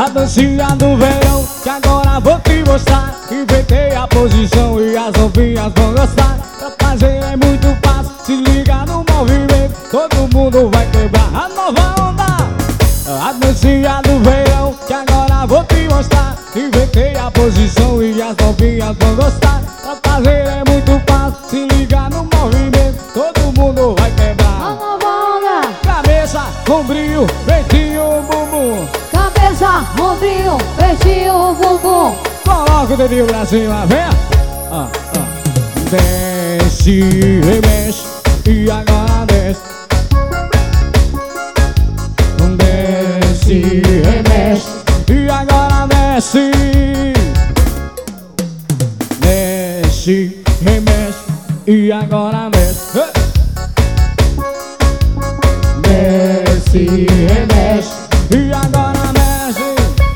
A dancinha do verão, que agora vou te mostrar. Inventei a posição e as novinhas vão gostar. Pra fazer é muito fácil, se liga no movimento, todo mundo vai quebrar a nova onda. A dancinha do verão, que agora vou te mostrar. Inventei a posição e as novinhas vão gostar. Pra fazer é muito fácil, se liga no movimento, todo mundo vai quebrar A nova onda. cabeça, ombrinho, peitinho, bumbum. Cabeça, ombrinho, peitinho, bumbum. Coloca o dedinho pra cima, vem. Desce, remexe, e agora desce. Desce, remexe, e agora desce. Desce, remexe, e agora desce. Desce, remexe, e agora mexe.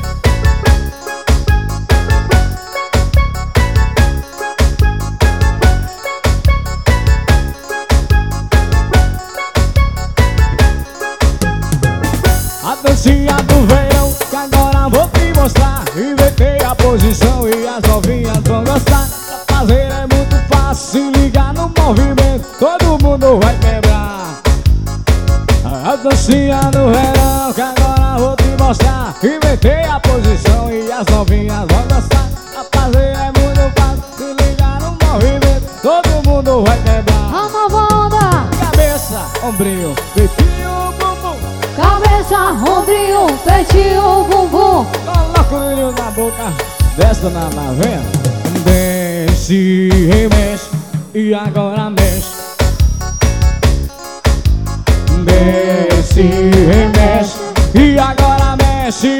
A dancinha do verão, que agora vou te mostrar. Inventei a posição e as novinhas vão gostar. Pra fazer é muito fácil, se ligar no movimento, todo mundo vai quebrar. A dancinha do verão, que agora vou te mostrar. Inventei a posição e as novinhas vão gostar. Pra fazer é muito fácil, se ligar no movimento, todo mundo vai quebrar. A nova onda. Cabeça, ombrinho, peitinho, bumbum. Cabeça, ombrinho, peitinho, bumbum. Coloca o olho na boca, desce na veia. Desce, remexe, e agora mexe. Desce, remexe, e agora mexe.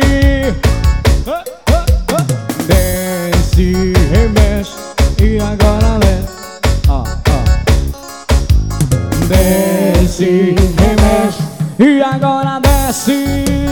Desce, remexe, e agora mexe. Desce, remexe, e agora desce.